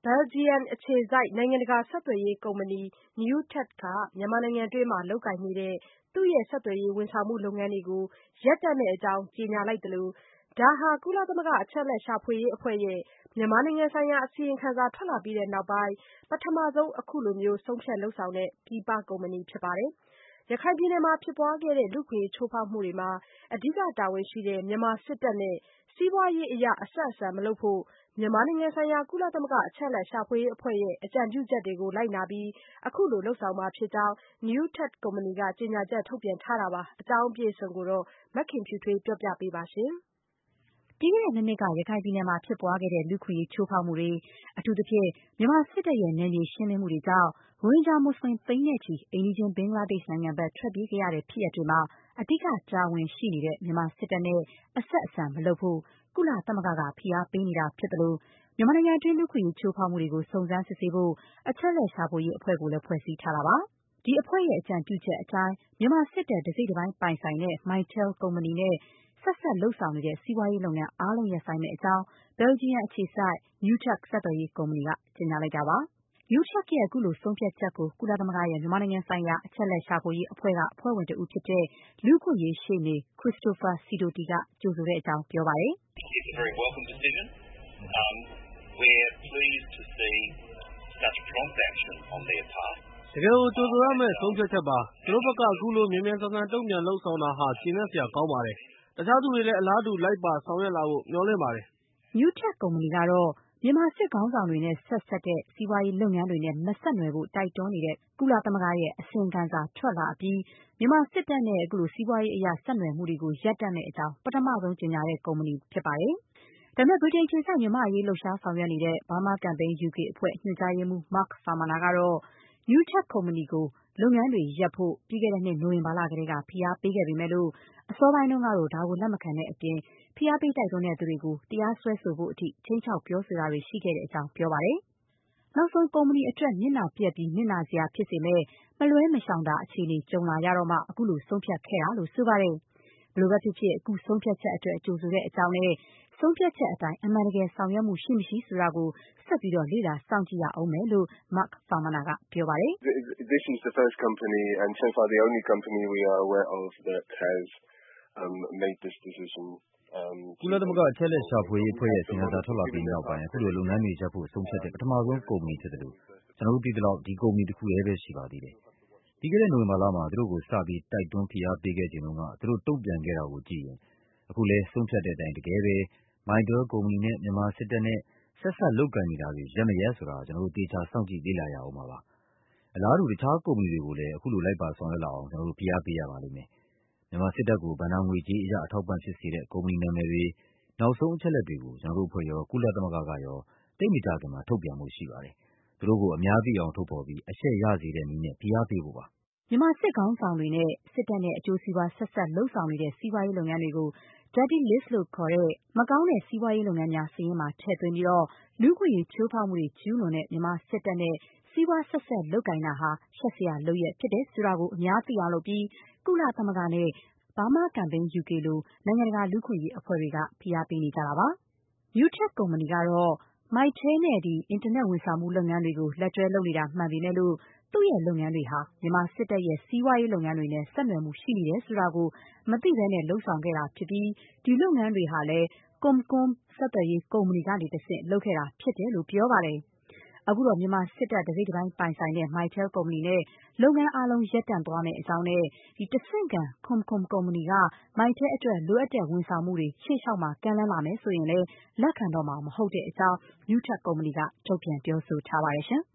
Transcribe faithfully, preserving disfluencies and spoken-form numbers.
Belgian အခြေစိုက်နိုင်ငံတကာဆက်သွယ်ရေးကုမ္ပဏီ Newtec ကမြန်မာနိုင်ငံတွင်းလုပ်ကိုင်နေတဲ့သူ့ရဲ့ဆက်သွယ်ရေးဝန်ဆောင်မှုလုပ်ငန်းတွေကိုရပ်တန့်တဲ့အကြောင်းကြေညာလိုက်သလိုဒါဟာကုလသမဂ္ဂအချက်အလက်ရှာဖွေရေးအဖွဲ့ရဲ့မြန်မာနိုင်ငံဆိုင်ရာအစီရင်ခံစာထွက်လာပြီးနောက်ပိုင်းပထမဆုံးအခုလိုဆုံးဖြတ်လုပ်ဆောင်တဲ့ပြည်ပကုမ္ပဏီဖြစ်ပါတယ်။ ရခိုင်ပြည်နယ်မှာဖြစ်ပွားခဲ့တဲ့လူ့အခွင့်အရေးချိုးဖောက်မှုတွေမှာအဓိကတာဝန်ရှိတဲ့မြန်မာစစ်တပ်နဲ့စီးပွားရေးအရအဆက်အဆံမလုပ်ဖို့မြန်မာနိုင်ငံဆိုင်ရာကုလသမဂ္ဂအချက်အလက်ရှာဖွေရေးအဖွဲ့ရဲ့အကြံပြုချက်တွေကိုလိုက်နာပြီးအခုလိုလုပ်ဆောင်မှာဖြစ်ကြောင်း Newtec ကုမ္ပဏီကကြေညာချက်ထုတ်ပြန်ထားတာပါ။ အကြောင်းအပြည့်အစုံကိုမခင်ဖြူထွေးကပြောပြပေးပါမယ်။ပြီးခဲ့တဲ့နှစ်နှစ်ကရခိုင်ပြည်နယ်မှာဖြစ်ပွားခဲ့တဲ့လူ့အခွင့်အရေးချိုးဖောက်မှုတွေအထူးသဖြင့်မြန်မာစစ်တပ်ရဲ့နယ်မြေရှင်းလင်းမှုတွေကြောင့်ရိုဟင်ဂျာမွတ်စလင်သိန်းနဲ့ချီအိမ်နီးချင်းဘင်္ဂလားဒေ့ရှ်နိုင်ငံဘက်ထွက်ပြေးခဲ့ရတဲ့ဖြစ်ရပ်တွေမှာအဓိကတာဝန်ရှိနေတဲ့မြန်မာစစ်တပ်နဲ့အဆက်အဆံမလုပ်ဖို့ကုလသမဂ္ဂကဖိအားပေးနေတာဖြစ်သလိုမြန်မာနိုင်ငံတွင်းလူ့အခွင့်အရေးချိုးဖောက်မှုတွေကိုစုံစမ်းစစ်ဆေးဖို့အချက်အလက်ရှာဖွေရေးအဖွဲ့ကိုလည်းဖွဲ့စည်းထားတာပါ။ ဒီအဖွဲ့ရဲ့အကြံပြုချက်အတိုင်းမြန်မာစစ်တပ်တစိတ်တပိုင်းပိုင်ဆိုင်တဲ့ Mytel ကုမ္ပဏီနဲ့ဆက်စပ်လုပ်ဆောင်နေတဲ့စီးပွားရေးလုပ်ငန်းအားလုံးရပ်ဆိုင်းမယ့်အကြောင်း Belgian အခြေစိုက် Newtec ဆက်သွယ်ရေးကုမ္ပဏီကကြေညာလိုက်တာပါ။ Newtec ရဲ့အခုလိုဆုံးဖြတ်ချက်ကိုကုလသမဂ္ဂရဲ့မြန်မာနိုင်ငံဆိုင်ရာအချက်အလက်ရှာဖွေရေးအဖွဲ့ကအဖွဲ့ဝင်တဦးဖြစ်တဲ့လူ့အခွင့်အရေးရှေ့နေ Christopher Sidoti ကကြိုဆိုတဲ့အကြောင်းပြောပါတယ်။ It's a very welcome decision. Um, we're pleased to see such prompt action on their part. တကယ်ကိုကြိုဆိုရမယ့်ဆုံးဖြတ်ချက်ပါ။သူတို့ဘက်ကအခုလိုမြန်မြန်ဆန်ဆန်တုံ့ပြန်လုပ်ဆောင်တာဟာကျေနပ်စရာကောင်းပါတယ်။တခြားသူတွေလည်းအလားတူလိုက်ပါဆောင်ရွက်လာဖို့မျှော်လင့်ပါတယ်။ Newtec ကုမ္ပဏီကတော့မြန်မာစစ်ခေါင်းဆောင်တွေနဲ့ဆက်စပ်တဲ့စီးပွားရေးလုပ်ငန်းတွေနဲ့မဆက်နွယ်ဖို့တိုက်တွန်းနေတဲ့ကုလသမဂ္ဂရဲ့အစီရင်ခံစာထွက်လာအပြီးမြန်မာစစ်တပ်နဲ့အခုလိုစီးပွားရေးအရဆက်နွယ်မှုတွေကိုရပ်တန့်တဲ့အကြောင်းပထမဆုံးကြေညာတဲ့ကုမ္ပဏီဖြစ်ပါတယ်။ဒါပေမဲ့ ဗြိတိန်အခြေစိုက်မြန်မာ့အရေးလှုပ်ရှားဆောင်ရွက်နေတဲ့ Burma Campaign ယူကေ အဖွဲ့ညွှန်ကြားရေးမှူး Mark Farmaner ကတော့ Newtec ကုမ္ပဏီကိုလုပ်ငန်းတွေရပ်ဖို့ပြီးခဲ့တဲ့နှစ်နိုဝင်ဘာလကတည်းကဖိအားပေးခဲ့ပေမဲ့လို့အစောပိုင်းတုန်းကတော့ဒါကိုလက်မခံတဲ့အပြင်ဖိအားပေးတိုက်တွန်းတဲ့သူတွေကိုတရားစွဲဆိုဖို့အထိခြိမ်းခြောက်ပြောဆိုတာတွေရှိခဲ့တဲ့အကြောင်းပြောပါတယ်။နောက်ဆုံးကုမ္ပဏီအတွက်မျက်နှာပျက်ပြီးနစ်နာစရာဖြစ်စေမယ့်မလွှဲမရှောင်သာအခြေအနေကြုံလာရတော့မှအခုလိုဆုံးဖြတ်ခဲ့တာလို့ဆိုပါတယ်။ ဘယ်လိုပဲဖြစ်ဖြစ်အခုဆုံးဖြတ်ချက်အတွက်ကြိုဆိုတဲ့အကြောင်းနဲ့ဆုံးဖြတ်ချက်အတိုင်းအမှန်တကယ်ဆောင်ရွက်မှုရှိမရှိဆိုတာကိုဆက်ပြီးလေ့လာစောင့်ကြည့်ရဦးမယ်လို့ Mark Farmaner ကပြောပါတယ်။ This is the first company and so far the only company we are aware of that has um, made this decision. ကုလသမဂ္ဂအချက်အလက်ရှာဖွေရေးအဖွဲ့ရဲ့အစီရင်ခံစာထွက်လာပြီးနောက်ပိုင်းအခုလိုလုပ်ငန်းတွေရပ်ဖို့ဆုံးဖြတ်တဲ့ပထမဆုံးကုမ္ပဏီဖြစ်တယ်လို့ကျွန်တော်တို့သိသလောက်ဒီကုမ္ပဏီတစ်ခုတည်းပဲရှိပါသေးတယ်။ပြီးခဲ့တဲ့နိုဝင်ဘာလမှာသူတို့ကိုစပြီးတိုက်တွန်းဖိအားပေးခဲ့ချိန်တုန်းကသူတို့တုံ့ပြန်ခဲ့တာကိုကြည့်ရင်အခုလဲဆုံးဖြတ်တဲ့အတိုင်းတကယ်ပဲ Mytel ကုမ္ပဏီနဲ့မြန်မာစစ်တပ်နဲ့ဆက်စပ်လုပ်ကိုင်နေတာတွေရပ်မရပ်ဆိုတာကျွန်တော်တို့သေချာစောင့်ကြည့်လေ့လာရအောင်ပါပါ။အလားတူတခြားကုမ္ပဏီတွေကိုလည်းအခုလိုလိုက်ပါဆောင်ရွက်လာအောင်ကျွန်တော်တို့ဖိအားပေးရပါလိမ့်မယ်။မြန်မာစစ်တပ်ကိုဘဏ္ဍာငွေကြေးအရအထောက်ပံ့ဖြစ်စေတဲ့ကုမ္ပဏီနာမည်တွေနောက်ဆုံးအချက်အလက်တွေကိုကျွန်တော်တို့အဖွဲ့ရောကုလသမဂ္ဂကရောသိပ်မကြာခင်မှာထုတ်ပြန်ဖို့ရှိပါတယ်။သူတို့ကိုအများသိအောင်ထုတ်ဖော်ပြီးအရှက်ရစေတဲ့နည်းနဲ့ဖိအားပေးဖို့ပါ။မြန်မာစစ်ခေါင်းဆောင်တွေနဲ့စစ်တပ်နဲ့အကျိုးစီးပွားဆက်စပ်လုပ်ဆောင်နေတဲ့စီးပွားရေးလုပ်ငန်းတွေကို Dirty List လို့ခေါ်တဲ့မကောင်းတဲ့စီးပွားရေးလုပ်ငန်းများစာရင်းမှာထည့်သွင်းပြီးလူ့အခွင့်အရေးချိုးဖောက်မှုတွေကျူးလွန်တဲ့မြန်မာစစ်တပ်နဲ့စီးပွားဆက်စပ်လုပ်ကိုင်တာဟာရှက်စရာလုပ်ရပ်ဖြစ်တယ်ဆိုတာကိုအများသိအောင်လုပ်ပြီးကုလသမဂ္ဂနဲ့ Burma Campaign ယူကေ လိုနိုင်ငံတကာလူ့အခွင့်အရေးအဖွဲ့တွေကဖိအားပေးနေကြတာပါ။ Newtec ကုမ္ပဏီကတော့ Mytel နဲ့အင်တာနက်ဝန်ဆောင်မှုလုပ်ငန်းတွေကိုလက်တွဲလုပ်နေတာမှန်ပေမဲ့လို့သူ့ရဲ့လုပ်ငန်းတွေဟာမြန်မာစစ်တပ်ရဲ့စီးပွားရေးလုပ်ငန်းတွေနဲ့ဆက်နွယ်မှုရှိနေတယ်ဆိုတာကိုမသိဘဲနဲ့လုပ်ဆောင်ခဲ့တာဖြစ်ပြီးဒီလုပ်ငန်းတွေဟာလည်း ComCom ဆက်သွယ်ရေးကုမ္ပဏီကနေတဆင့်လုပ်ခဲ့တာဖြစ်တယ်လို့ပြောပါတယ်။အခုတော့မြန်မာစစ်တပ်တစိတ်တပိုင်းပိုင်ဆိုင်တဲ့ Mytel ကုမ္ပဏီနဲ့လုပ်ငန်းအားလုံးရပ်တန့်သွားမယ့်အကြောင်းနဲ့တဆင့်ခံ ComCom ကုမ္ပဏီက Mytel အတွက်လိုအပ်တဲ့ဝန်ဆောင်မှုတွေရှေ့လျှောက်မှာကမ်းလှမ်းလာမယ်ဆိုရင်လည်းလက်ခံတော့မှာမဟုတ်တဲ့အကြောင်း Newtec ကုမ္ပဏီကထုတ်ပြန်ပြောဆိုထားပါတယ်ရှင်